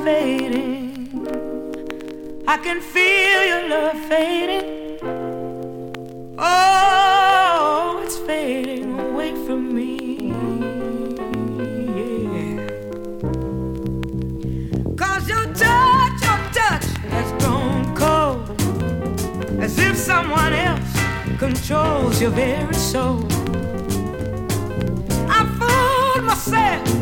fading. I can feel your love fading. Oh, it's fading away from me. Yeah. 'Cause your touch has grown cold, as if someone else controls your very soul. I fooled myself